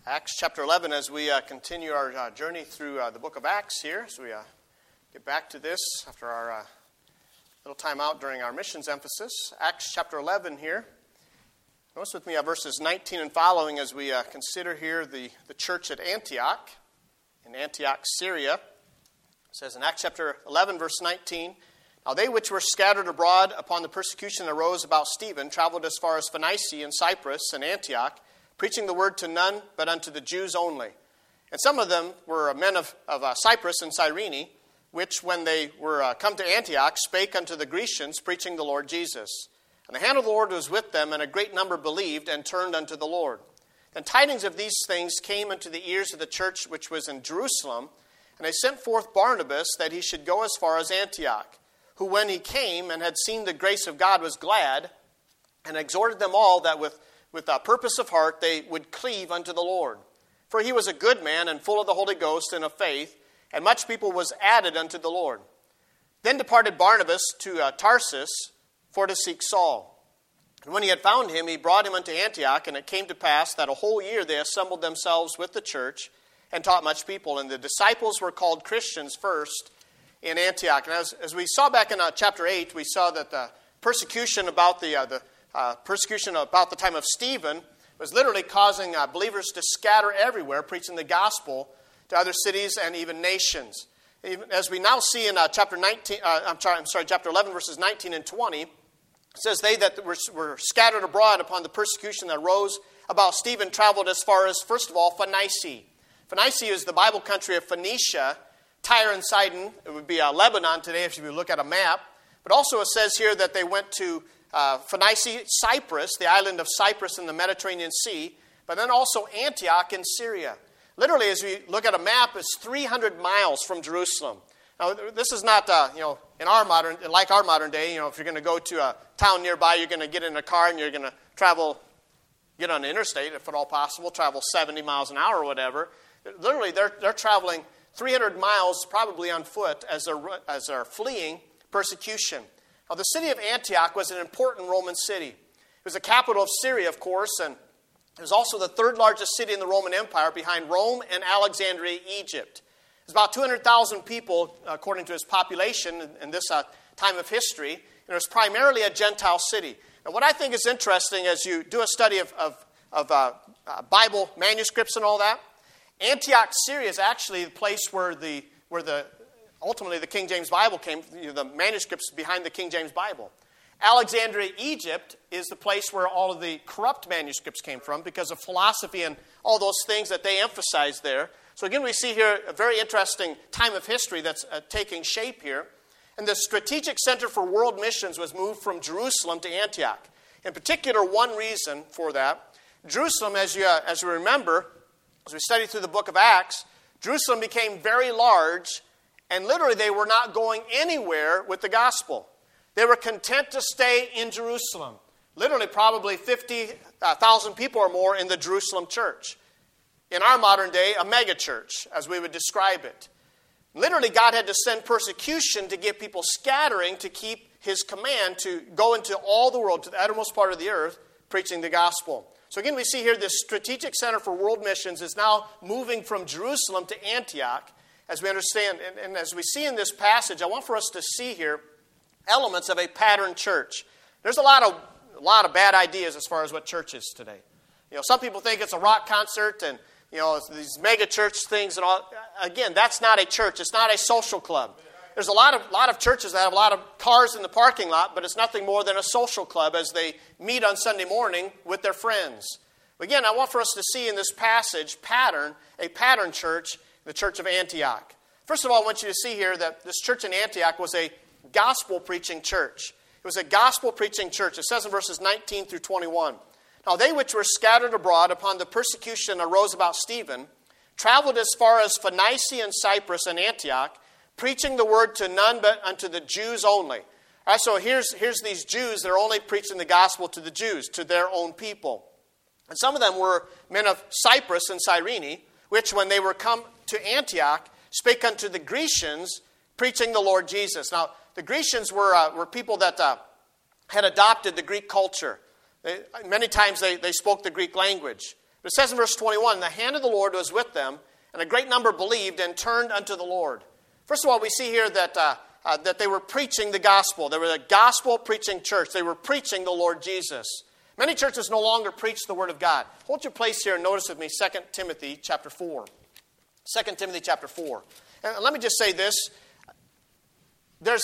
Acts chapter 11 as we continue our journey through the book of Acts here. As we get back to this after our little time out during our missions emphasis. Acts chapter 11 here. Notice with me verses 19 and following as we consider here the church at Antioch, in Antioch, Syria. It says in Acts chapter 11, verse 19, "Now they which were scattered abroad upon the persecution that arose about Stephen traveled as far as Phoenicia and Cyprus and Antioch, preaching the word to none but unto the Jews only. And some of them were men of Cyprus and Cyrene, which when they were come to Antioch spake unto the Grecians, preaching the Lord Jesus. And the hand of the Lord was with them, and a great number believed and turned unto the Lord. And tidings of these things came unto the ears of the church which was in Jerusalem, and they sent forth Barnabas that he should go as far as Antioch, who when he came and had seen the grace of God was glad, and exhorted them all that with a purpose of heart they would cleave unto the Lord. For he was a good man and full of the Holy Ghost and of faith, and much people was added unto the Lord. Then departed Barnabas to Tarsus for to seek Saul. And when he had found him, he brought him unto Antioch, and it came to pass that a whole year they assembled themselves with the church and taught much people. And the disciples were called Christians first in Antioch." And as we saw back in chapter 8, we saw that the persecution about the time of Stephen was literally causing believers to scatter everywhere, preaching the gospel to other cities and even nations. Even as we now see in chapter 11, verses 19 and 20, it says, "They that were scattered abroad upon the persecution that arose about Stephen traveled as far as, first of all, Phoenicia." Phoenicia is the Bible country of Phoenicia, Tyre and Sidon. It would be Lebanon today if you look at a map. But also it says here that they went to Phoenicia, Cyprus, the island of Cyprus in the Mediterranean Sea, but then also Antioch in Syria. Literally, as we look at a map, it's 300 miles from Jerusalem. Now, this is not, in our modern day, if you're going to go to a town nearby, you're going to get in a car and you're going to get on the interstate, if at all possible, travel 70 miles an hour or whatever. Literally, they're traveling 300 miles probably on foot as they're fleeing persecution. Now, the city of Antioch was an important Roman city. It was the capital of Syria, of course, and it was also the third largest city in the Roman Empire behind Rome and Alexandria, Egypt. It's about 200,000 people, according to its population in this time of history, and it was primarily a Gentile city. And what I think is interesting as you do a study of Bible manuscripts and all that, Antioch, Syria is actually the place where ultimately the King James Bible came, the manuscripts behind the King James Bible. Alexandria, Egypt is the place where all of the corrupt manuscripts came from because of philosophy and all those things that they emphasized there. So again, we see here a very interesting time of history that's taking shape here. And the strategic center for world missions was moved from Jerusalem to Antioch. In particular, one reason for that, Jerusalem, as you remember, as we study through the book of Acts, Jerusalem became very large, and literally they were not going anywhere with the gospel. They were content to stay in Jerusalem. Literally probably 50,000 people or more in the Jerusalem church. In our modern day, a mega church, as we would describe it. Literally, God had to send persecution to get people scattering to keep his command to go into all the world, to the uttermost part of the earth, preaching the gospel. So again, we see here this strategic center for world missions is now moving from Jerusalem to Antioch, as we understand. And as we see in this passage, I want for us to see here elements of a pattern church. There's a lot of bad ideas as far as what church is today. Some people think it's a rock concert and these mega church things and all. Again, that's not a church. It's not a social club. There's a lot of churches that have a lot of cars in the parking lot, but it's nothing more than a social club as they meet on Sunday morning with their friends. Again, I want for us to see in this passage a pattern church, the church of Antioch. First of all, I want you to see here that this church in Antioch was a gospel-preaching church. It was a gospel-preaching church. It says in verses 19 through 21, "Now they which were scattered abroad upon the persecution that arose about Stephen traveled as far as Phoenicia and Cyprus and Antioch, preaching the word to none but unto the Jews only." All right, so here's these Jews. They're only preaching the gospel to the Jews, to their own people. And some of them were men of Cyprus and Cyrene, which when they were come to Antioch, spake unto the Grecians, preaching the Lord Jesus. Now, the Grecians were people that had adopted the Greek culture. Many times they spoke the Greek language. But it says in verse 21, the hand of the Lord was with them, and a great number believed and turned unto the Lord. First of all, we see here that they were preaching the gospel. They were a gospel-preaching church. They were preaching the Lord Jesus. Many churches no longer preach the Word of God. Hold your place here and notice with me 2 Timothy chapter 4. 2 Timothy chapter 4. And let me just say this. There's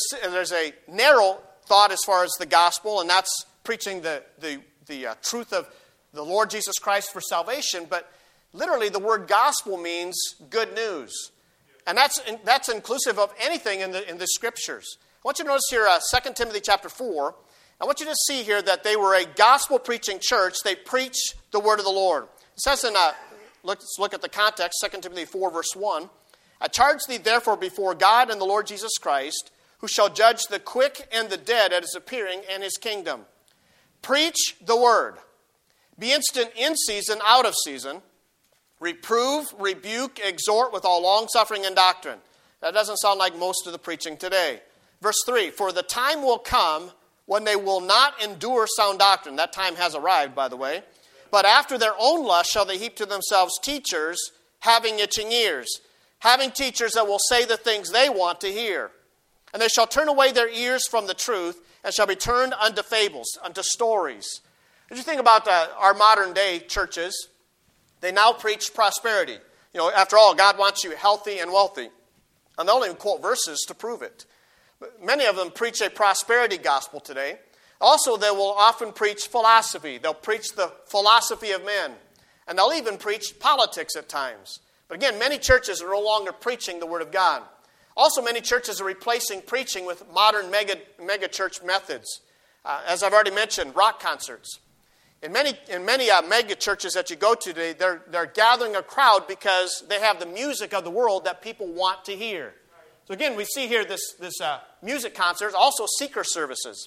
a narrow thought as far as the gospel, and that's preaching the truth of the Lord Jesus Christ for salvation. But literally the word gospel means good news. And that's inclusive of anything in the Scriptures. I want you to notice here 2 Timothy chapter 4. I want you to see here that they were a gospel-preaching church. They preached the word of the Lord. It says in, let's look at the context, 2 Timothy 4, verse 1. I charge thee therefore before God and the Lord Jesus Christ, who shall judge the quick and the dead at his appearing and his kingdom. Preach the word. Be instant in season, out of season. Reprove, rebuke, exhort with all longsuffering and doctrine. That doesn't sound like most of the preaching today. Verse 3, for the time will come when they will not endure sound doctrine. That time has arrived, by the way. But after their own lust shall they heap to themselves teachers having itching ears, having teachers that will say the things they want to hear. And they shall turn away their ears from the truth, and shall be turned unto fables, unto stories. If you think about our modern day churches, they now preach prosperity. You know, after all, God wants you healthy and wealthy. And they'll even quote verses to prove it. But many of them preach a prosperity gospel today. Also, they will often preach philosophy. They'll preach the philosophy of men. And they'll even preach politics at times. But again, many churches are no longer preaching the Word of God. Also, many churches are replacing preaching with modern mega church methods. As I've already mentioned, rock concerts. In many mega churches that you go to today, they're gathering a crowd because they have the music of the world that people want to hear. So again, we see here this music concerts, also seeker services.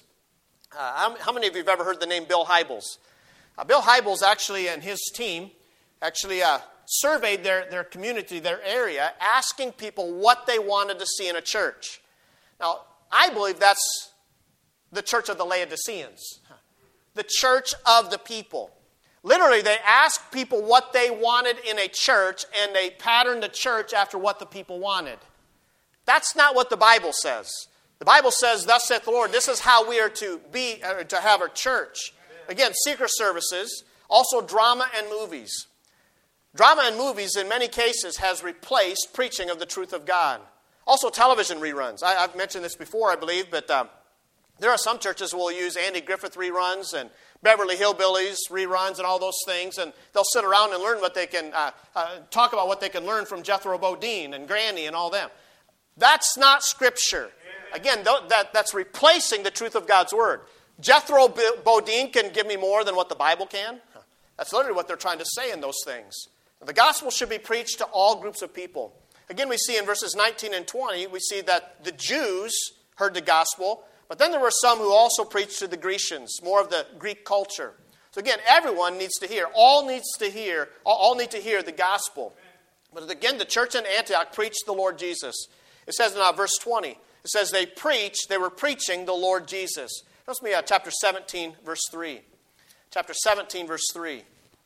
How many of you have ever heard the name Bill Hybels? Bill Hybels actually and his team actually surveyed their community, their area, asking people what they wanted to see in a church. Now, I believe that's the church of the Laodiceans. The church of the people. Literally, they asked people what they wanted in a church, and they patterned the church after what the people wanted. That's not what the Bible says. The Bible says, thus saith the Lord, this is how we are to be, to have our church. Again, seeker services, also drama and movies. Drama and movies, in many cases, has replaced preaching of the truth of God. Also, television reruns. I've mentioned this before, I believe, but there are some churches who will use Andy Griffith reruns and Beverly Hillbillies reruns and all those things, and they'll sit around and learn what they can, talk about what they can learn from Jethro Bodine and Granny and all them. That's not Scripture. Again, that's replacing the truth of God's Word. Jethro Bodine can give me more than what the Bible can. That's literally what they're trying to say in those things. The gospel should be preached to all groups of people. Again, we see in verses 19 and 20, we see that the Jews heard the gospel, but then there were some who also preached to the Grecians, more of the Greek culture. So again, everyone needs to hear. All need to hear the gospel. But again, the church in Antioch preached the Lord Jesus. It says in verse 20, it says they were preaching the Lord Jesus. Notice me chapter 17, verse 3. Chapter 17, verse 3.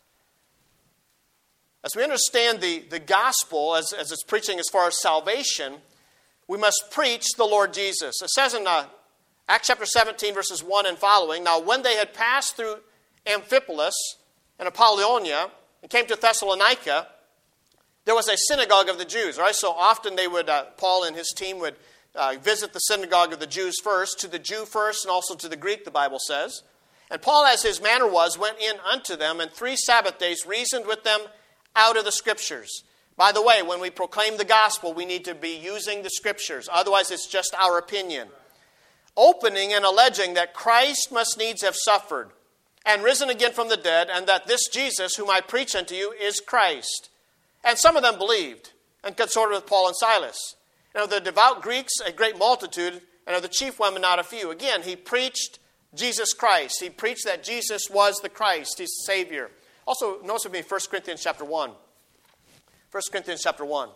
As we understand the gospel as it's preaching as far as salvation, we must preach the Lord Jesus. It says in Acts chapter 17, verses 1 and following, now when they had passed through Amphipolis and Apollonia and came to Thessalonica, there was a synagogue of the Jews. Right? So often they would, Paul and his team would visit the synagogue of the Jews first, to the Jew first, and also to the Greek, the Bible says. And Paul, as his manner was, went in unto them, and 3 Sabbath days reasoned with them out of the Scriptures. By the way, when we proclaim the gospel, we need to be using the Scriptures. Otherwise, it's just our opinion. Opening and alleging that Christ must needs have suffered, and risen again from the dead, and that this Jesus, whom I preach unto you, is Christ. And some of them believed, and consorted with Paul and Silas. And of the devout Greeks, a great multitude, and of the chief women, not a few. Again, he preached Jesus Christ. He preached that Jesus was the Christ, his Savior. Also, notice with me 1 Corinthians chapter 1. 1 Corinthians chapter 1.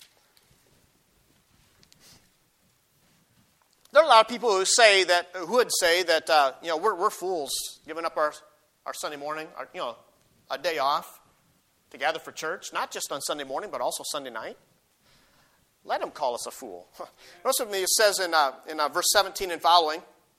There are a lot of people who would say that we're fools giving up our Sunday morning, a day off to gather for church, not just on Sunday morning, but also Sunday night, let him call us a fool. Notice with me, it says in verse 17 and following,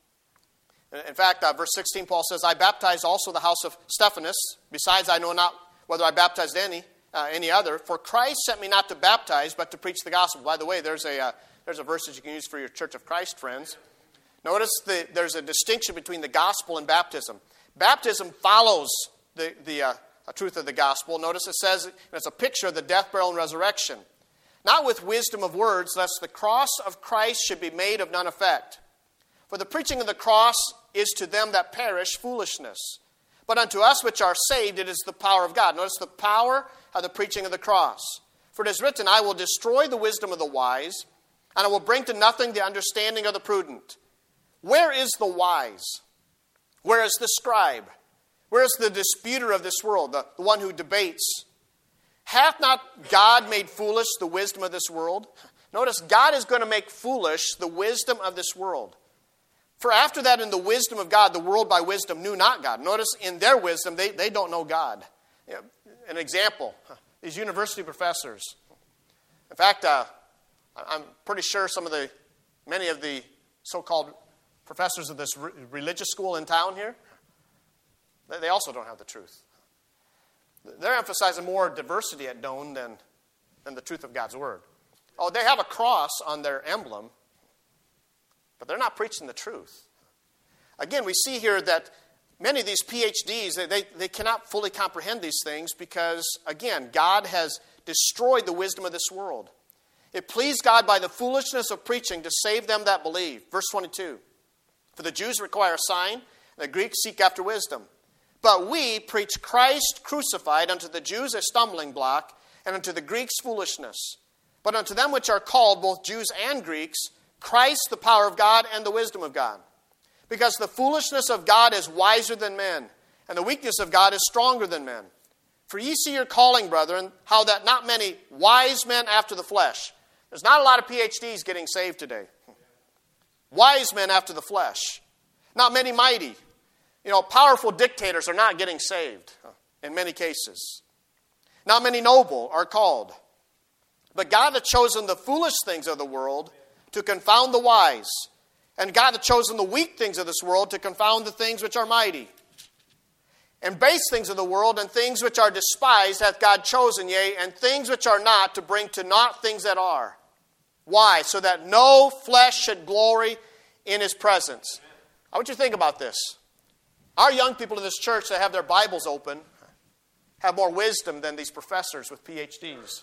in fact, verse 16, Paul says, I baptized also the house of Stephanus. Besides, I know not whether I baptized any other. For Christ sent me not to baptize, but to preach the gospel. By the way, there's a verse that you can use for your Church of Christ friends. Notice there's a distinction between the gospel and baptism. Baptism follows the truth of the gospel. Notice it says it's a picture of the death, burial, and resurrection. Not with wisdom of words, lest the cross of Christ should be made of none effect. For the preaching of the cross is to them that perish foolishness. But unto us which are saved, it is the power of God. Notice the power of the preaching of the cross. For it is written, I will destroy the wisdom of the wise, and I will bring to nothing the understanding of the prudent. Where is the wise? Where is the scribe? Where is the disputer of this world, the one who debates? Hath not God made foolish the wisdom of this world? Notice, God is going to make foolish the wisdom of this world. For after that, in the wisdom of God, the world by wisdom knew not God. Notice, in their wisdom, they don't know God. An example, these university professors. In fact, I'm pretty sure many of the so-called professors of this religious school in town here, they also don't have the truth. They're emphasizing more diversity at Doane than the truth of God's Word. Oh, they have a cross on their emblem, but they're not preaching the truth. Again, we see here that many of these PhDs, they cannot fully comprehend these things because, again, God has destroyed the wisdom of this world. It pleased God by the foolishness of preaching to save them that believe. Verse 22. For the Jews require a sign, and the Greeks seek after wisdom. But we preach Christ crucified, unto the Jews a stumbling block, and unto the Greeks foolishness. But unto them which are called, both Jews and Greeks, Christ the power of God and the wisdom of God. Because the foolishness of God is wiser than men, and the weakness of God is stronger than men. For ye see your calling, brethren, how that not many wise men after the flesh. There's not a lot of PhDs getting saved today. Wise men after the flesh. Not many mighty. Powerful dictators are not getting saved in many cases. Not many noble are called. But God hath chosen the foolish things of the world to confound the wise. And God hath chosen the weak things of this world to confound the things which are mighty. And base things of the world and things which are despised hath God chosen, yea, and things which are not, to bring to naught things that are. Why? So that no flesh should glory in his presence. I want you to think about this. Our young people in this church that have their Bibles open have more wisdom than these professors with PhDs.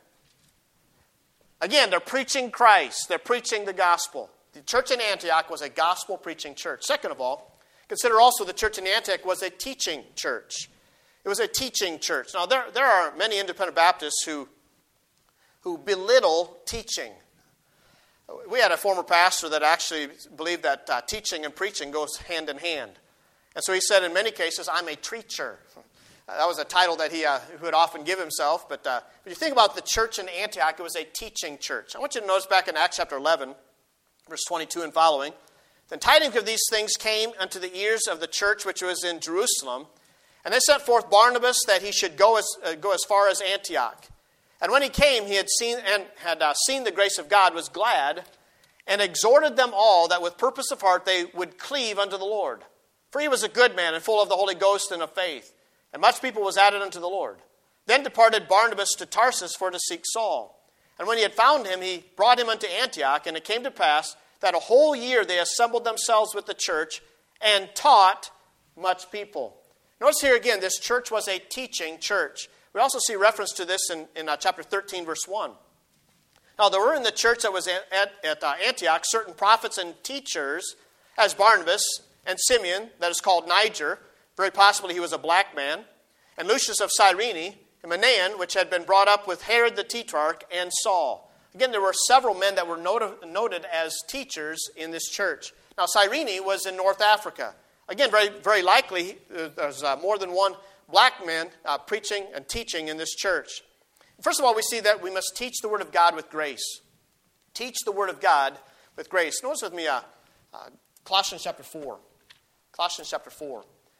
Again, they're preaching Christ. They're preaching the gospel. The church in Antioch was a gospel-preaching church. Second of all, consider also the church in Antioch was a teaching church. It was a teaching church. Now, there are many independent Baptists who belittle teaching. We had a former pastor that actually believed that teaching and preaching goes hand in hand. And so he said, in many cases, I'm a treacher. That was a title that he would often give himself. But when you think about the church in Antioch, it was a teaching church. I want you to notice back in Acts chapter 11, verse 22 and following. Then tidings of these things came unto the ears of the church which was in Jerusalem. And they sent forth Barnabas that he should go as far as Antioch. And when he came, he had seen the grace of God, was glad, and exhorted them all that with purpose of heart they would cleave unto the Lord. For he was a good man and full of the Holy Ghost and of faith. And much people was added unto the Lord. Then departed Barnabas to Tarsus for to seek Saul. And when he had found him, he brought him unto Antioch. And it came to pass that a whole year they assembled themselves with the church and taught much people. Notice here again, this church was a teaching church. We also see reference to this in chapter 13, verse 1. Now, there were in the church that was at Antioch certain prophets and teachers, as Barnabas and Simeon, that is called Niger. Very possibly he was a black man. And Lucius of Cyrene, and Manaen, which had been brought up with Herod the Tetrarch, and Saul. Again, there were several men that were noted as teachers in this church. Now, Cyrene was in North Africa. Again, very, very likely there's more than one black man preaching and teaching in this church. First of all, we see that we must teach the Word of God with grace. Teach the Word of God with grace. Notice with me Colossians chapter 4. Colossians chapter 4.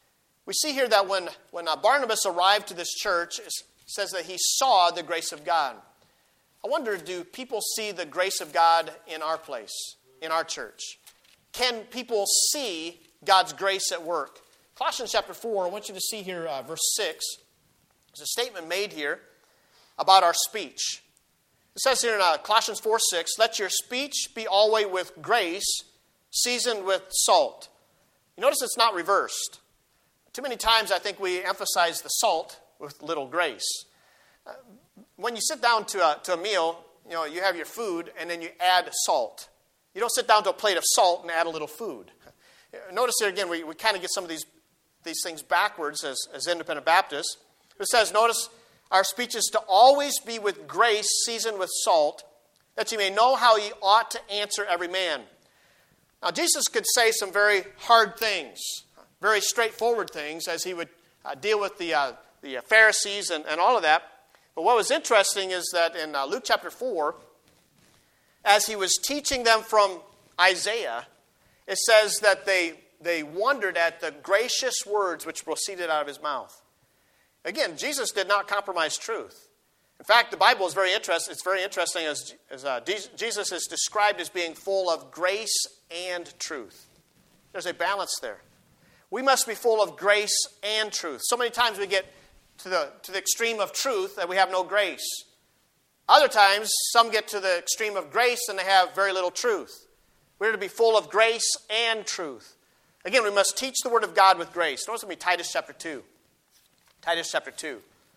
We see here that when Barnabas arrived to this church, it says that he saw the grace of God. I wonder, do people see the grace of God in our place, in our church? Can people see God's grace at work? Colossians chapter 4, I want you to see here verse 6. There's a statement made here about our speech. It says here in Colossians 4:6, let your speech be always with grace, seasoned with salt. You notice it's not reversed. Too many times I think we emphasize the salt with little grace. When you sit down to a meal, you have your food and then you add salt. You don't sit down to a plate of salt and add a little food. Notice here again, we kind of get some of these things backwards as independent Baptists. It says, notice, our speech is to always be with grace seasoned with salt, that you may know how ye ought to answer every man. Now, Jesus could say some very hard things, very straightforward things, as he would deal with the Pharisees and all of that. But what was interesting is that in Luke chapter 4, as he was teaching them from Isaiah, it says that they wondered at the gracious words which proceeded out of his mouth. Again, Jesus did not compromise truth. In fact, the Bible is very interesting. It's very interesting as Jesus is described as being full of grace and truth. There's a balance there. We must be full of grace and truth. So many times we get to the extreme of truth that we have no grace. Other times, some get to the extreme of grace and they have very little truth. We're to be full of grace and truth. Again, we must teach the Word of God with grace. Notice with me Titus chapter 2. Titus chapter 2.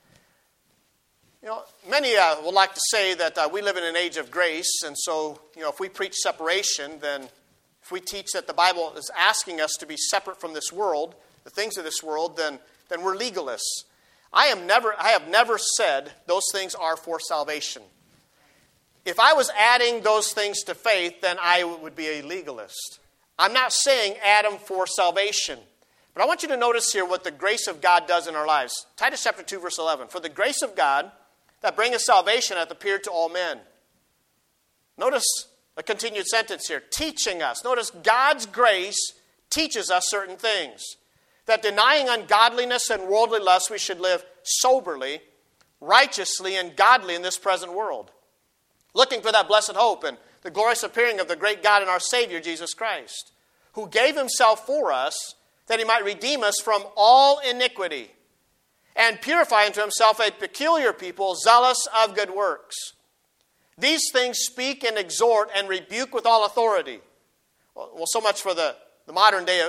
Many would like to say that we live in an age of grace, and so, if we preach separation, then if we teach that the Bible is asking us to be separate from this world, the things of this world, then we're legalists. I have never said those things are for salvation. If I was adding those things to faith, then I would be a legalist. I'm not saying add them for salvation. But I want you to notice here what the grace of God does in our lives. Titus chapter 2, verse 11. For the grace of God that bringeth salvation hath appeared to all men. Notice a continued sentence here. Teaching us. Notice God's grace teaches us certain things. That denying ungodliness and worldly lust, we should live soberly, righteously, and godly in this present world. Looking for that blessed hope and the glorious appearing of the great God and our Savior, Jesus Christ, who gave himself for us, that he might redeem us from all iniquity, and purify unto himself a peculiar people, zealous of good works. These things speak and exhort and rebuke with all authority. Well, so much for the modern day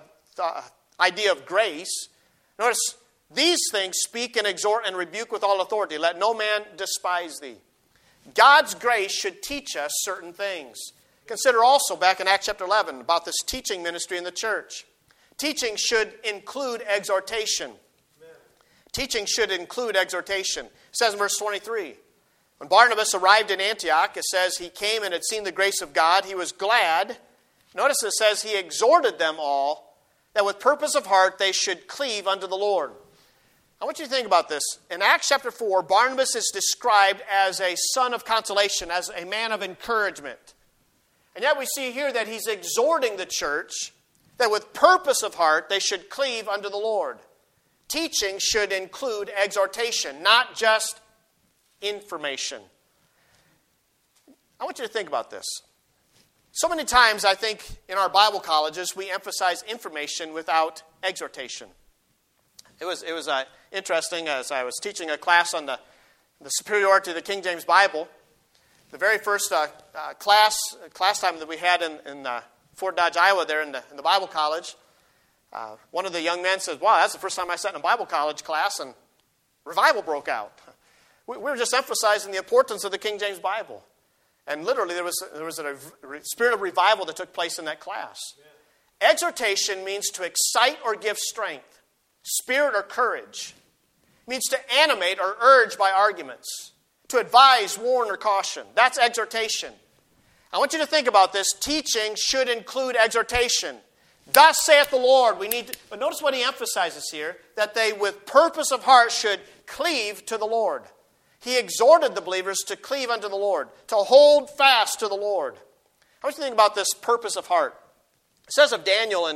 idea of grace. Notice, these things speak and exhort and rebuke with all authority. Let no man despise thee. God's grace should teach us certain things. Consider also back in Acts chapter 11 about this teaching ministry in the church. Teaching should include exhortation. Amen. Teaching should include exhortation. It says in verse 23, when Barnabas arrived in Antioch, it says he came and had seen the grace of God. He was glad. Notice it says he exhorted them all that with purpose of heart they should cleave unto the Lord. I want you to think about this. In Acts chapter 4, Barnabas is described as a son of consolation, as a man of encouragement. And yet we see here that he's exhorting the church that with purpose of heart they should cleave unto the Lord. Teaching should include exhortation, not just information. I want you to think about this. So many times I think in our Bible colleges we emphasize information without exhortation. It was interesting as I was teaching a class on the superiority of the King James Bible. The very first class time that we had in Fort Dodge, Iowa, there in the Bible college, one of the young men says, "Wow, that's the first time I sat in a Bible college class and revival broke out." We were just emphasizing the importance of the King James Bible, and literally there was a spirit of revival that took place in that class. Yeah. Exhortation means to excite or give strength, spirit or courage. It means to animate or urge by arguments, to advise, warn, or caution. That's exhortation. I want you to think about this. Teaching should include exhortation. Thus saith the Lord. But notice what he emphasizes here, that they with purpose of heart should cleave to the Lord. He exhorted the believers to cleave unto the Lord, to hold fast to the Lord. I want you to think about this purpose of heart. It says of Daniel in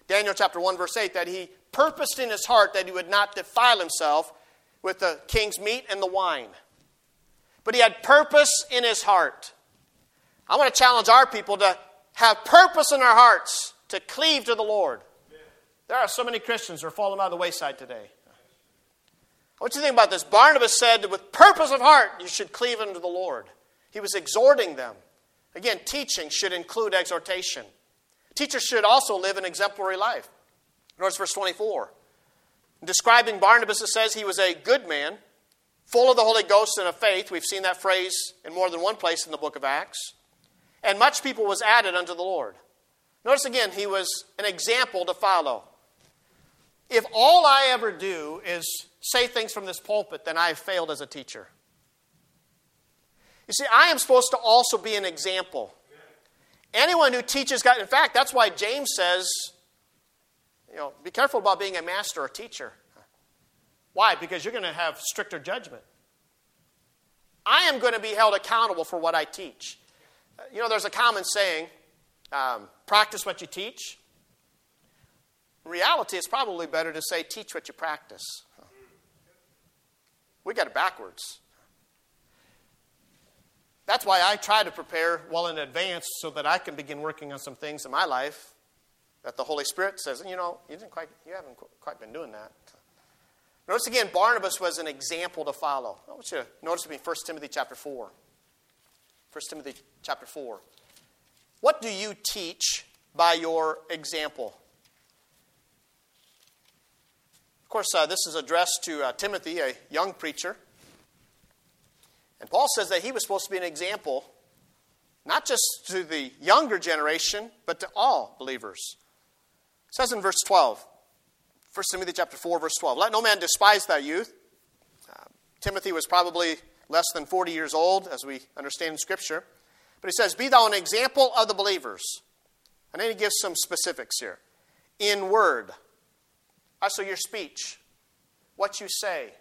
Daniel chapter 1, verse 8, that he purposed in his heart that he would not defile himself with the king's meat and the wine. But he had purpose in his heart. I want to challenge our people to have purpose in our hearts to cleave to the Lord. There are so many Christians who are falling by the wayside today. What do you think about this? Barnabas said that with purpose of heart, you should cleave unto the Lord. He was exhorting them. Again, teaching should include exhortation. Teachers should also live an exemplary life. Notice verse 24. In describing Barnabas, it says he was a good man, full of the Holy Ghost and of faith. We've seen that phrase in more than one place in the book of Acts. And much people was added unto the Lord. Notice again, he was an example to follow. If all I ever do is say things from this pulpit, then I have failed as a teacher. You see, I am supposed to also be an example. Anyone who teaches God, in fact, that's why James says, be careful about being a master or teacher. Why? Because you're going to have stricter judgment. I am going to be held accountable for what I teach. There's a common saying, practice what you teach. In reality, it's probably better to say teach what you practice. We got it backwards. That's why I try to prepare well in advance so that I can begin working on some things in my life that the Holy Spirit says, you haven't quite been doing that. Notice again, Barnabas was an example to follow. I want you to notice with me 1 Timothy chapter 4. 1 Timothy chapter 4. What do you teach by your example? Of course, this is addressed to Timothy, a young preacher. And Paul says that he was supposed to be an example, not just to the younger generation, but to all believers. It says in verse 12, 1 Timothy chapter 4, verse 12, let no man despise thy youth. Timothy was probably less than 40 years old, as we understand in Scripture. But he says, be thou an example of the believers. And then he gives some specifics here. In word. So your speech, what you say.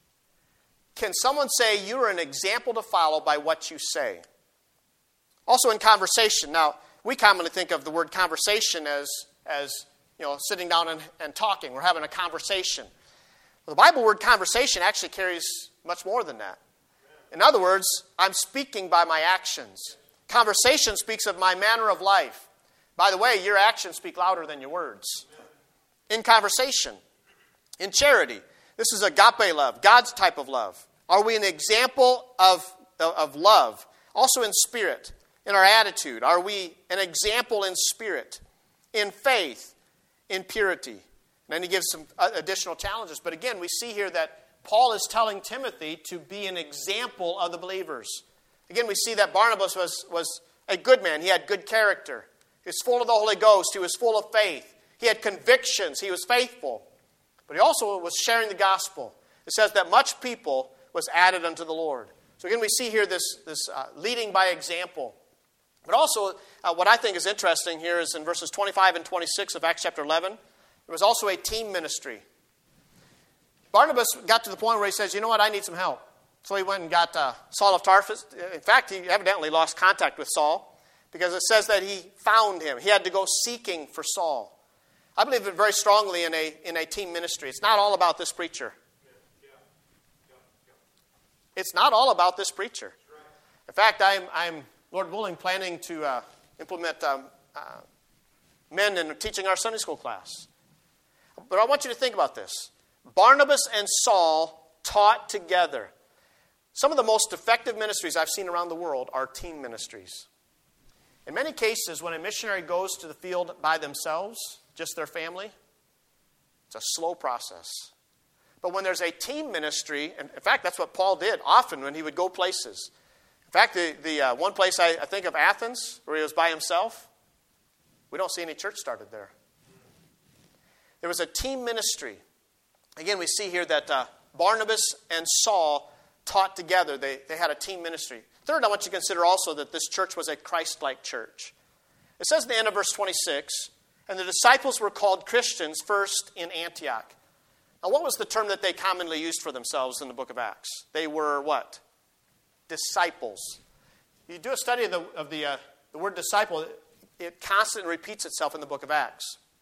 Can someone say you're an example to follow by what you say? Also in conversation. Now, we commonly think of the word conversation as sitting down and talking. We're having a conversation. Well, the Bible word conversation actually carries much more than that. In other words, I'm speaking by my actions. Conversation speaks of my manner of life. By the way, your actions speak louder than your words. In conversation, in charity. This is agape love, God's type of love. Are we an example of love? Also in spirit, in our attitude. Are we an example in spirit, in faith, in purity? And then he gives some additional challenges. But again, we see here that Paul is telling Timothy to be an example of the believers. Again, we see that Barnabas was a good man. He had good character. He was full of the Holy Ghost. He was full of faith. He had convictions. He was faithful. But he also was sharing the gospel. It says that much people was added unto the Lord. So again, we see here this leading by example. But also, what I think is interesting here is in verses 25 and 26 of Acts chapter 11, there was also a team ministry. Barnabas got to the point where he says, you know what, I need some help. So he went and got Saul of Tarsus. In fact, he evidently lost contact with Saul because it says that he found him. He had to go seeking for Saul. I believe very strongly in a team ministry. It's not all about this preacher. It's not all about this preacher. In fact, I'm Lord willing, planning to implement men in teaching our Sunday school class. But I want you to think about this. Barnabas and Saul taught together. Some of the most effective ministries I've seen around the world are team ministries. In many cases, when a missionary goes to the field by themselves, just their family, it's a slow process. But when there's a team ministry, and in fact, that's what Paul did often when he would go places. In fact, the one place I think of, Athens, where he was by himself, we don't see any church started there. There was a team ministry. Again, we see here that Barnabas and Saul taught together. They had a team ministry. Third, I want you to consider also that this church was a Christ-like church. It says in the end of verse 26, and the disciples were called Christians first in Antioch. Now, what was the term that they commonly used for themselves in the book of Acts? They were what? Disciples. You do a study of the word disciple, it constantly repeats itself in the book of Acts.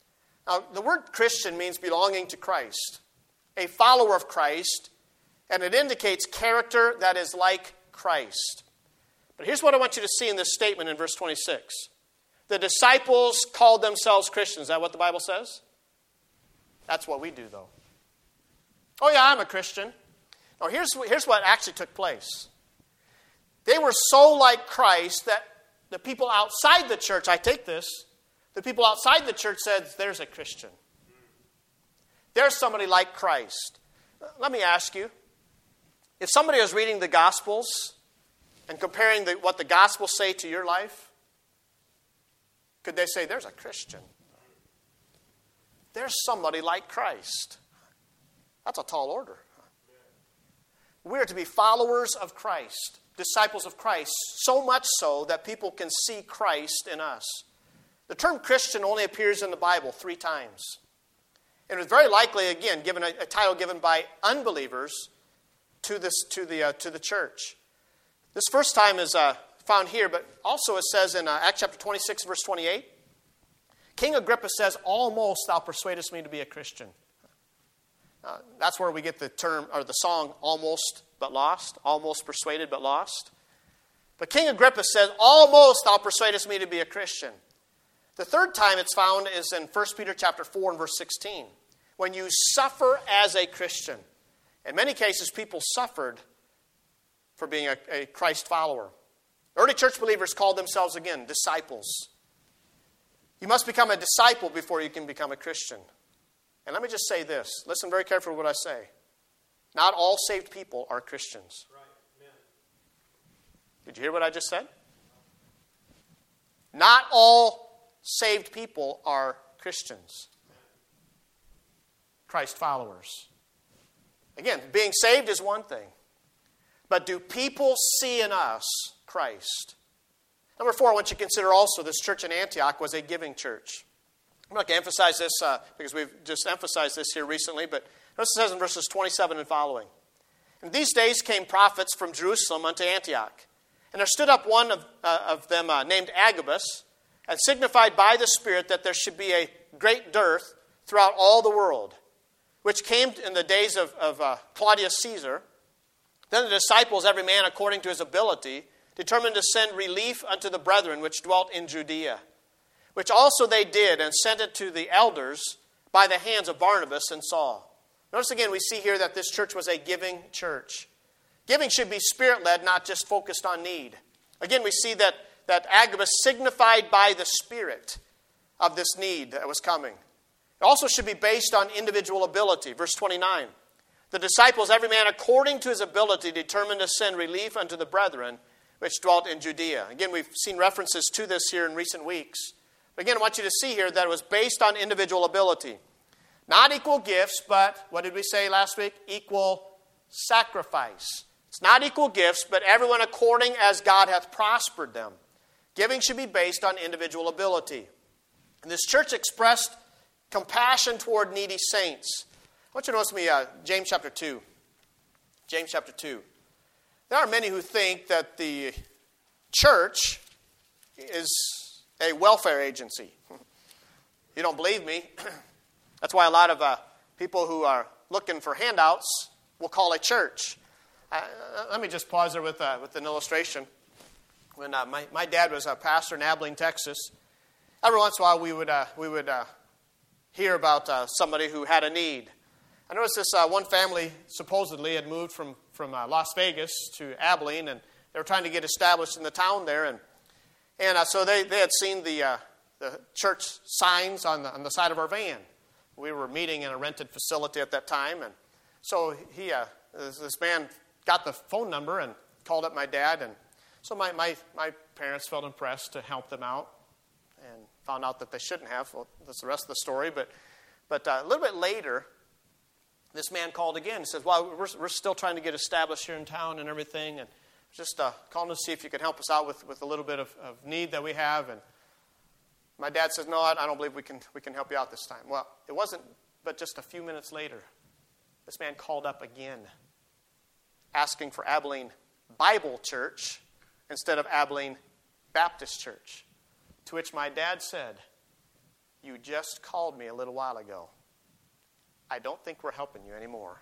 Now, the word Christian means belonging to Christ, a follower of Christ, and it indicates character that is like Christ. But here's what I want you to see in this statement in verse 26. The disciples called themselves Christians. Is that what the Bible says? That's what we do, though. Oh, yeah, I'm a Christian. Now, here's what actually took place. They were so like Christ that the people outside the church, I take this, the people outside the church said, there's a Christian. There's somebody like Christ. Let me ask you, if somebody was reading the Gospels and comparing what the Gospels say to your life, could they say, there's a Christian? There's somebody like Christ. That's a tall order. We are to be followers of Christ, disciples of Christ, so much so that people can see Christ in us. The term Christian only appears in the Bible 3 times. And it was very likely, again, given a title given by unbelievers to the church. This first time is found here, but also it says in Acts chapter 26, verse 28, King Agrippa says, almost thou persuadest me to be a Christian. That's where we get the term, or the song, Almost But Lost. Almost persuaded but lost. But King Agrippa says, almost thou persuadest me to be a Christian. The third time it's found is in 1 Peter chapter 4 and verse 16. When you suffer as a Christian. In many cases, people suffered for being a Christ follower. Early church believers called themselves, again, disciples. You must become a disciple before you can become a Christian. And let me just say this. Listen very carefully to what I say. Not all saved people are Christians. Right. Amen. Did you hear what I just said? Not all saved people are Christians. Christ followers. Again, being saved is one thing. But do people see in us Christ? Number 4, I want you to consider also this church in Antioch was a giving church. I'm not going to emphasize this because we've just emphasized this here recently, but notice it says in verses 27 and following. In these days came prophets from Jerusalem unto Antioch. And there stood up one of them named Agabus, and signified by the Spirit that there should be a great dearth throughout all the world, which came in the days of Claudius Caesar. Then the disciples, every man according to his ability, determined to send relief unto the brethren which dwelt in Judea, which also they did, and sent it to the elders by the hands of Barnabas and Saul. Notice again, we see here that this church was a giving church. Giving should be Spirit-led, not just focused on need. Again, we see that Agabus signified by the Spirit of this need that was coming. It also should be based on individual ability. Verse 29. The disciples, every man according to his ability, determined to send relief unto the brethren which dwelt in Judea. Again, we've seen references to this here in recent weeks. But again, I want you to see here that it was based on individual ability. Not equal gifts, but, what did we say last week? Equal sacrifice. It's not equal gifts, but everyone according as God hath prospered them. Giving should be based on individual ability. And this church expressed compassion toward needy saints. I want you to notice me James chapter 2. James chapter 2. There are many who think that the church is a welfare agency. You don't believe me? That's why a lot of people who are looking for handouts will call a church. Let me just pause there with an illustration. When my dad was a pastor in Abilene, Texas, every once in a while we would hear about somebody who had a need. I noticed this one family supposedly had moved from Las Vegas to Abilene, and they were trying to get established in the town there, and so they had seen the church signs on the side of our van. We were meeting in a rented facility at that time, and so this man got the phone number and called up my dad, and so my parents felt impressed to help them out, and found out that they shouldn't have. Well, that's the rest of the story, but a little bit later, this man called again and says, well, we're still trying to get established here in town and everything, and just calling to see if you could help us out with a little bit of need that we have. And my dad says, no, I don't believe we can help you out this time. Well, it wasn't but just a few minutes later, this man called up again, asking for Abilene Bible Church instead of Abilene Baptist Church. To which my dad said, you just called me a little while ago. I don't think we're helping you anymore.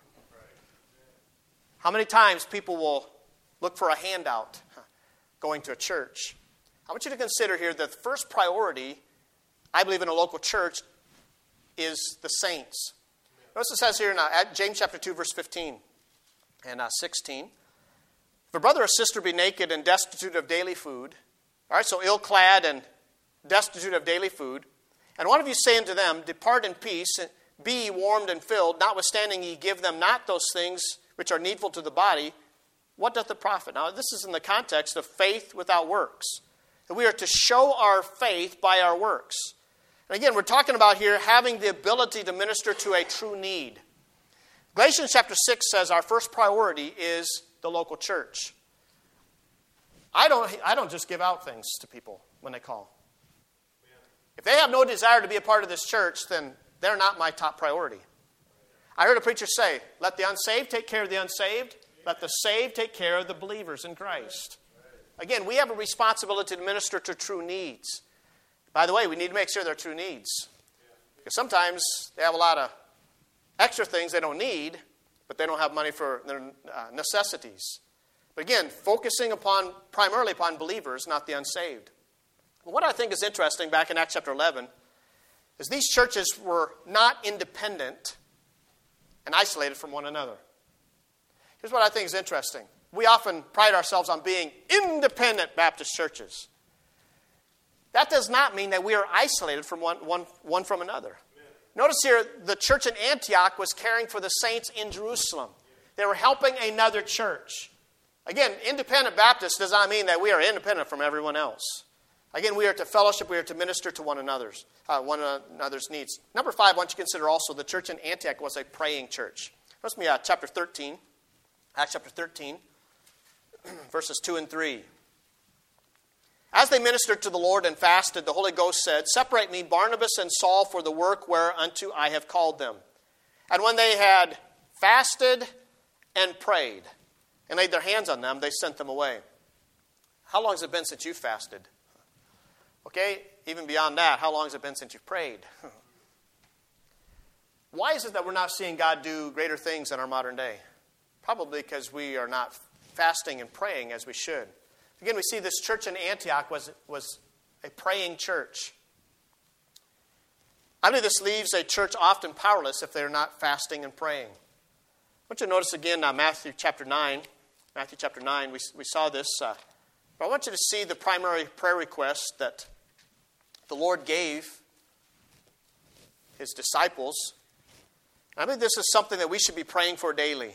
How many times people will look for a handout going to a church? I want you to consider here that the first priority, I believe, in a local church is the saints. Notice it says here in James chapter 2, verse 15 and 16. If a brother or sister be naked and destitute of daily food, all right, so ill-clad and destitute of daily food, and one of you say unto them, depart in peace, and be ye warmed and filled, notwithstanding ye give them not those things which are needful to the body, what doth it profit? Now, this is in the context of faith without works. That we are to show our faith by our works. And again, we're talking about here having the ability to minister to a true need. Galatians chapter 6 says our first priority is the local church. I don't just give out things to people when they call. If they have no desire to be a part of this church, then they're not my top priority. I heard a preacher say, let the unsaved take care of the unsaved. Let the saved take care of the believers in Christ. Again, we have a responsibility to minister to true needs. By the way, we need to make sure they're true needs. Because sometimes they have a lot of extra things they don't need, but they don't have money for their necessities. But again, focusing primarily upon believers, not the unsaved. What I think is interesting back in Acts chapter 11 is these churches were not independent and isolated from one another. Here's what I think is interesting. We often pride ourselves on being independent Baptist churches. That does not mean that we are isolated from one from another. Amen. Notice here, the church in Antioch was caring for the saints in Jerusalem. They were helping another church. Again, independent Baptist does not mean that we are independent from everyone else. Again, we are to fellowship, we are to minister to one another's needs. Number 5, I want you to consider also the church in Antioch was a praying church. Let's me chapter 13, Acts chapter 13, verses 2 and 3. As they ministered to the Lord and fasted, the Holy Ghost said, separate me, Barnabas and Saul, for the work whereunto I have called them. And when they had fasted and prayed and laid their hands on them, they sent them away. How long has it been since you fasted? Okay, even beyond that, how long has it been since you've prayed? Why is it that we're not seeing God do greater things in our modern day? Probably because we are not fasting and praying as we should. Again, we see this church in Antioch was a praying church. I believe this leaves a church often powerless if they're not fasting and praying. I want you to notice again Matthew chapter 9. Matthew chapter 9, we saw this. But I want you to see the primary prayer request that the Lord gave His disciples. I believe this is something that we should be praying for daily.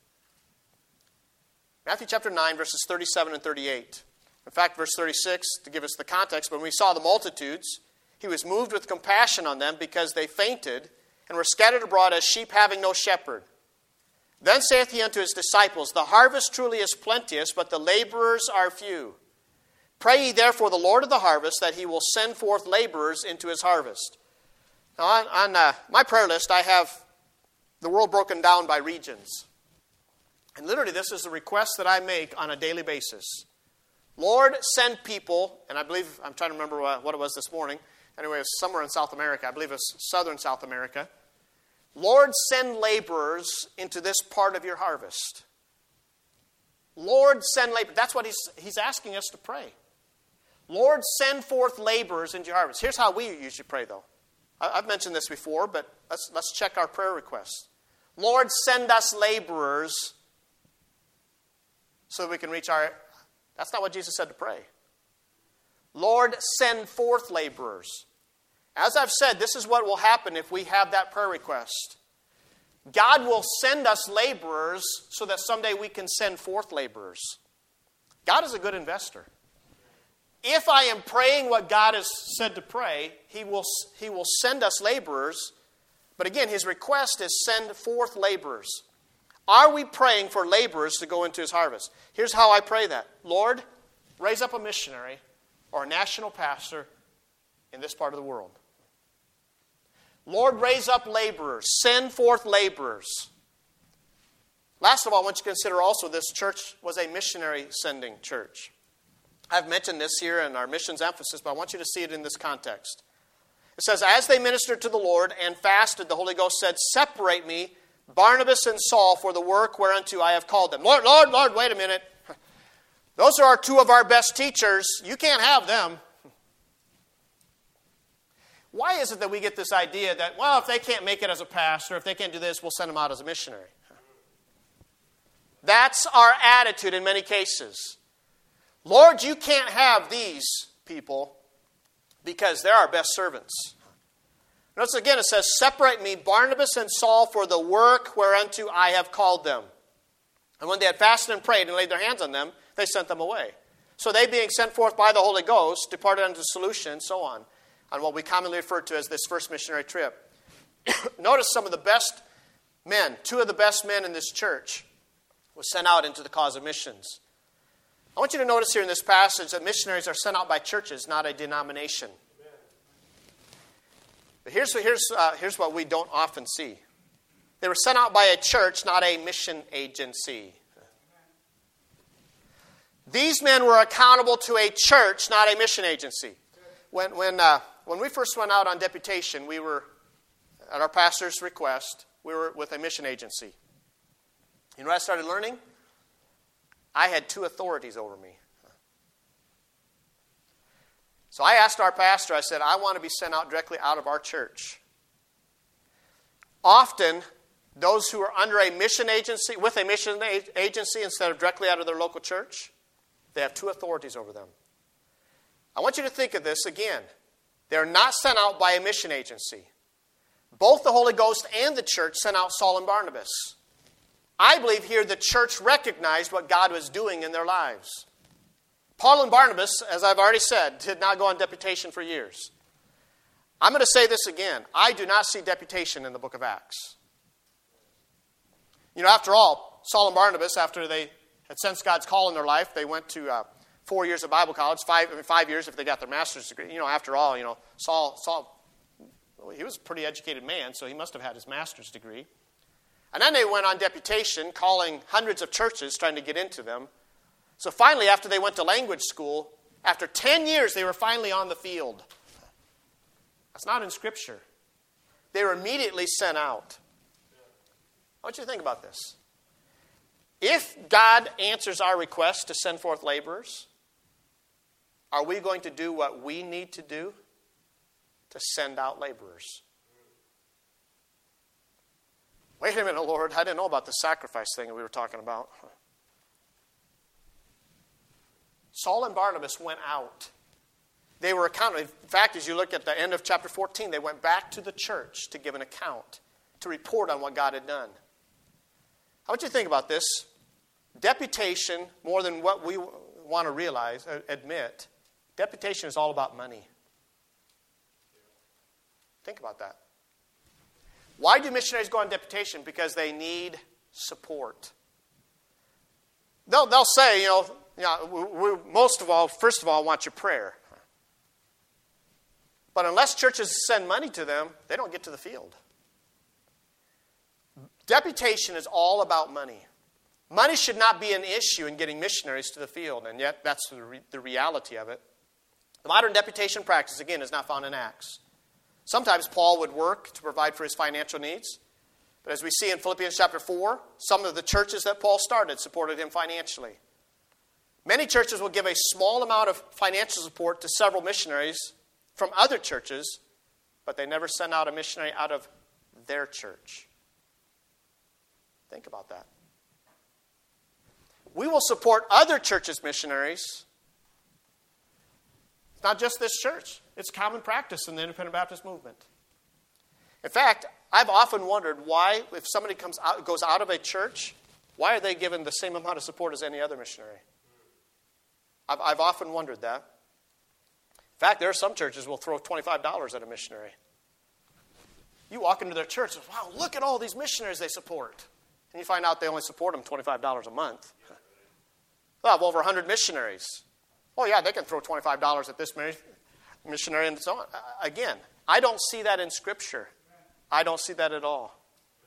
Matthew chapter 9, verses 37 and 38. In fact, verse 36, to give us the context, when we saw the multitudes, He was moved with compassion on them because they fainted and were scattered abroad as sheep having no shepherd. Then saith He unto His disciples, the harvest truly is plenteous, but the laborers are few. Pray ye therefore the Lord of the harvest that He will send forth laborers into His harvest. Now on my prayer list, I have the world broken down by regions. And literally, this is a request that I make on a daily basis. Lord, send people, and I believe, I'm trying to remember what it was this morning. Anyway, it was somewhere in South America. I believe it was southern South America. Lord, send laborers into this part of your harvest. Lord, send laborers. That's what he's asking us to pray. Lord, send forth laborers into your harvest. Here's how we usually pray, though. I've mentioned this before, but let's check our prayer requests. Lord, send us laborers so that we can reach our... That's not what Jesus said to pray. Lord, send forth laborers. As I've said, this is what will happen if we have that prayer request. God will send us laborers so that someday we can send forth laborers. God is a good investor. If I am praying what God has said to pray, He will send us laborers. But again, His request is send forth laborers. Are we praying for laborers to go into His harvest? Here's how I pray that. Lord, raise up a missionary or a national pastor in this part of the world. Lord, raise up laborers. Send forth laborers. Last of all, I want you to consider also this church was a missionary sending church. I've mentioned this here in our missions emphasis, but I want you to see it in this context. It says, as they ministered to the Lord and fasted, the Holy Ghost said, separate me, Barnabas and Saul, for the work whereunto I have called them. Lord, wait a minute. Those are two of our best teachers. You can't have them. Why is it that we get this idea that, well, if they can't make it as a pastor, if they can't do this, we'll send them out as a missionary? That's our attitude in many cases. Lord, you can't have these people because they're our best servants. Notice again, it says, separate me, Barnabas and Saul, for the work whereunto I have called them. And when they had fasted and prayed and laid their hands on them, they sent them away. So they, being sent forth by the Holy Ghost, departed unto Seleucia and so on what we commonly refer to as this first missionary trip. Notice some of the best men, two of the best men in this church, was sent out into the cause of missions. I want you to notice here in this passage that missionaries are sent out by churches, not a denomination. But here's what we don't often see. They were sent out by a church, not a mission agency. These men were accountable to a church, not a mission agency. When we first went out on deputation, we were, at our pastor's request, we were with a mission agency. You know what I started learning? I had two authorities over me. So I asked our pastor, I said, I want to be sent out directly out of our church. Often, those who are under a mission agency, with a mission agency instead of directly out of their local church, they have two authorities over them. I want you to think of this again. They're not sent out by a mission agency. Both the Holy Ghost and the church sent out Saul and Barnabas. I believe here the church recognized what God was doing in their lives. Paul and Barnabas, as I've already said, did not go on deputation for years. I'm going to say this again. I do not see deputation in the book of Acts. You know, after all, Saul and Barnabas, after they had sensed God's call in their life, they went to 4 years of Bible college, 5 years if they got their master's degree. You know, after all, Saul, he was a pretty educated man, so he must have had his master's degree. And then they went on deputation, calling hundreds of churches, trying to get into them. So finally, after they went to language school, after 10 years, they were finally on the field. That's not in Scripture. They were immediately sent out. I want you to think about this. If God answers our request to send forth laborers, are we going to do what we need to do to send out laborers? Wait a minute, Lord. I didn't know about the sacrifice thing that we were talking about. Saul and Barnabas went out. They were accountable. In fact, as you look at the end of chapter 14, they went back to the church to give an account, to report on what God had done. I want you to think about this. Deputation, more than what we want to admit, deputation is all about money. Think about that. Why do missionaries go on deputation? Because they need support. They'll say, we first of all, want your prayer. But unless churches send money to them, they don't get to the field. Deputation is all about money. Money should not be an issue in getting missionaries to the field, and yet that's the reality of it. The modern deputation practice, again, is not found in Acts. Sometimes Paul would work to provide for his financial needs. But as we see in Philippians chapter 4, some of the churches that Paul started supported him financially. Many churches will give a small amount of financial support to several missionaries from other churches, but they never send out a missionary out of their church. Think about that. We will support other churches' missionaries. It's not just this church. It's common practice in the Independent Baptist movement. In fact, I've often wondered why, if somebody goes out of a church, why are they given the same amount of support as any other missionary? I've often wondered that. In fact, there are some churches will throw $25 at a missionary. You walk into their church and say, wow, look at all these missionaries they support. And you find out they only support them $25 a month. They'll have over 100 missionaries. Oh, yeah, they can throw $25 at this missionary and so on. Again, I don't see that in Scripture. I don't see that at all.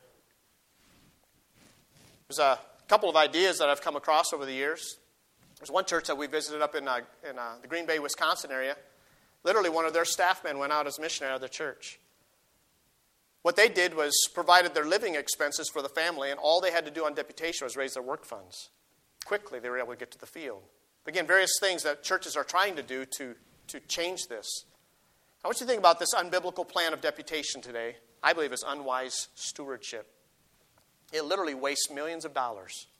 There's a couple of ideas that I've come across over the years. There's one church that we visited up in the Green Bay, Wisconsin area. Literally, one of their staff men went out as missionary of the church. What they did was provided their living expenses for the family, and all they had to do on deputation was raise their work funds. Quickly, they were able to get to the field. Again, various things that churches are trying to do to change this. I want you to think about this unbiblical plan of deputation today. I believe it's unwise stewardship. It literally wastes millions of dollars.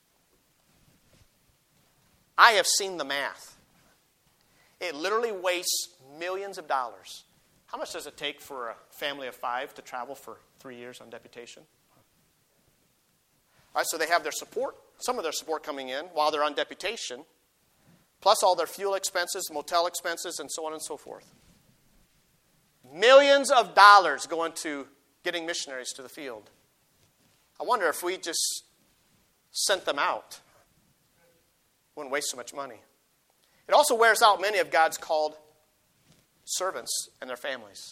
I have seen the math. It literally wastes millions of dollars. How much does it take for a family of 5 to travel for 3 years on deputation? All right, so they have their support, some of their support coming in while they're on deputation, plus all their fuel expenses, motel expenses, and so on and so forth. Millions of dollars go into getting missionaries to the field. I wonder if we just sent them out. Wouldn't waste so much money. It also wears out many of God's called servants and their families.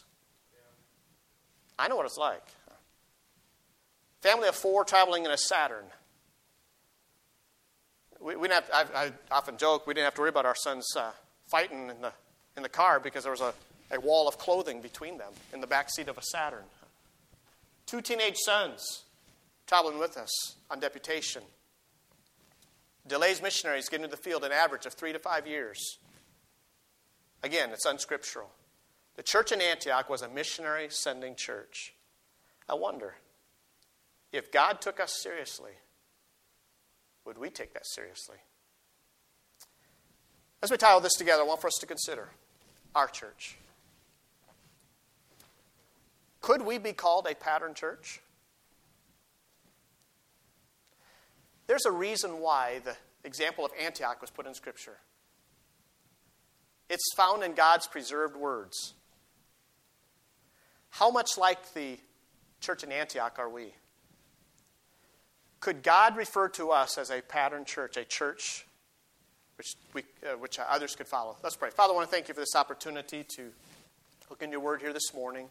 I know what it's like. Family of 4 traveling in a Saturn. We didn't have, I often joke, we didn't have to worry about our sons fighting in the car because there was a wall of clothing between them in the back seat of a Saturn. 2 teenage sons traveling with us on deputation. Delays missionaries getting to the field an average of 3 to 5 years. Again, it's unscriptural. The church in Antioch was a missionary sending church. I wonder, if God took us seriously, would we take that seriously? As we tie all this together, I want for us to consider our church. Could we be called a pattern church? There's a reason why the example of Antioch was put in Scripture. It's found in God's preserved words. How much like the church in Antioch are we? Could God refer to us as a pattern church, a church which others could follow? Let's pray. Father, I want to thank you for this opportunity to look in your word here this morning.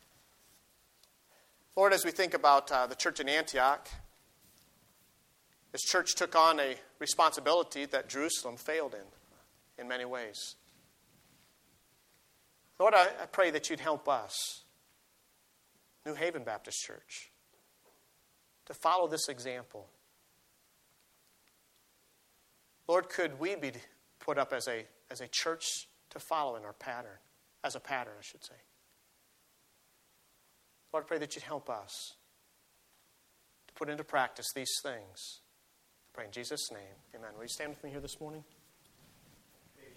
Lord, as we think about the church in Antioch, this church took on a responsibility that Jerusalem failed in many ways. Lord, I pray that you'd help us, New Haven Baptist Church, to follow this example. Lord, could we be put up as a church to follow in our pattern, as a pattern, I should say. Lord, I pray that you'd help us to put into practice these things. I pray in Jesus' name. Amen. Will you stand with me here this morning?